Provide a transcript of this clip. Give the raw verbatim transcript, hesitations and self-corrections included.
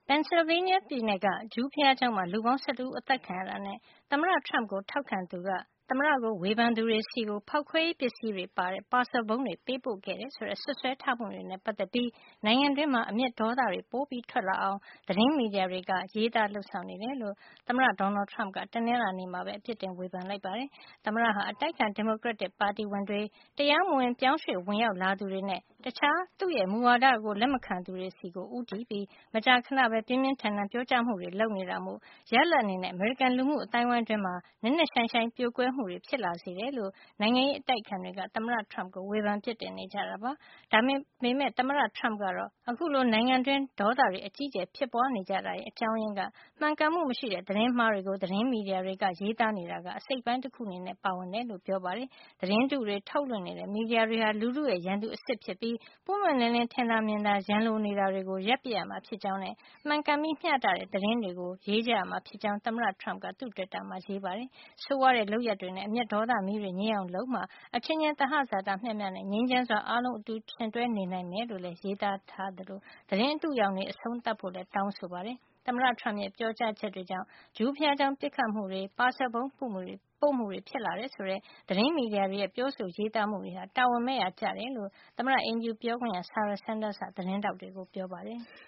Pennsylvania ပြည်နယ်က ဂျူးဘုရားကျောင်းမှာ လူပေါင်း ၁၁ ဦး အသတ်ခံရတာနဲ့ သမ္မတ Trump ကို ထောက်ခံသူက သမ္မတကို ဝေဖန်သူတွေဆီ ဖေါက်ခွဲရေးပစ္စည်းတွေပါတဲ့ ပါဆယ်ပုံးတွေ ပေးပို့ခဲ့တယ်ဆိုတဲ့ စွပ်စွဲထားမှုတွေနဲ့ ပတ်သက်ပြီး နိုင်ငံတွင်း အမျက်ဒေါသတွေ ပိုထွက်လာအောင် သတင်းမီဒီယာတွေက ရေးသားလုပ်ဆောင်နေတယ်လို့ သမ္မတ Donald Trump က တနင်္လာနေ့မှာပဲ အပြစ်တင်ဝေဖန်လိုက်ပါတယ်။ သမ္မတဟာ အတိုက်အခံ ဒီမိုကရက်တစ်ပါတီဝင်တွေ၊ တရားမဝင် ပြောင်းရွှေ့ဝင်ရောက်လာသူတွေနဲ့ တခြားသူ့မူဝါဒကို လက်မခံသူတွေဆီ ဦးတည်ပြီး မကြာခဏပဲ ပြင်းပြင်းထန်ထန် ပြောကြားမှုတွေ လုပ်နေတာမို့ ရလဒ်အနေနဲ့ အမေရိကန် လူမှုအသိုင်းဝိုင်းတွင်း နက်နက်ရှိုင်းရှိုင်း ပြိုကွဲမှုတွေ ဖြစ်လာစေတယ်လို့ နိုင်ငံရေးအတိုက်အခံတွေက သမ္မတ Trump ကို ဝေဖန်အပြစ်တင်နေကြတာပါ။ ဒါပေမယ့် သမ္မတ Trump ကတော့ အခုလို နိုင်ငံတွင်း ဒေါသတွေ အကြီးအကျယ် ဖြစ်ပွါးနေကြတာရဲ့ အကြောင်းရင်းက မှန်ကန်မှုမရှိတဲ့ သတင်းမှားတွေကို သတင်းမီဒီယာတွေက ရေးသားနေတာက အစိတ်အပိုင်းတခု အနေနဲ့ ပါဝင်တယ်လို့ ပြောပါတယ်။ သတင်းတုတွေ ထုတ်လွှင့်နေတဲ့ မီဒီယာတွေဟာ လူထုရဲ့ ရန်သူအစစ်ဖြစ်ပြီး ပွင့်ပွင့်လင်းလင်း ထင်သာမြင်သာ ရန်လိုနေတာတွေကို ရပ်ပစ်ရမှာ ဖြစ်ကြောင်းနဲ့ မှန်ကန်ပြီး မျှတတဲ့ သတင်းတွေကို ရေးကြရမှာ ဖြစ်ကြောင်း သမ္မတ Trump က သူ့တွစ်တာမှာ ရေးပါတယ်။ ဆိုးဝါးတဲ့ လုပ်ရပ်တွေနဲ့ အမျက်ဒေါသမီးတွေ ငြိမ်းအောင်လုပ်မှ အချင်းချင်း သဟဇာတမျှမျှနဲ့ ငြိမ်းချမ်းစွာ အားလုံးအတူယှဉ်တွဲ နေနိုင်မယ်လို့လည်း ရေးသားထားသလို သတင်းအတုအယောင်တွေ အဆုံးသတ်ဖို့လည်း တောင်းဆိုထားပါတယ်။ သမ္မတ Trump ရဲ့ ပြောကြားချက်တွေကြောင့် ဂျူးဘုရားကျောင်း ပစ်ခတ်မှုတွေ၊ ပါဆယ်ပုံးပို့မှုတွေ ဖြစ်လာတယ်ဆိုတဲ့ သတင်းမီဒီယာတွေရဲ့ ပြောဆိုရေးသားမှုတွေဟာ တာဝန်မဲ့ရာ ကျတယ်လို့ သမ္မတအိမ်ဖြူပြောခွင့်ရ Sarah Sanders က သတင်းထောက်တွေကို ပြောပါတယ်။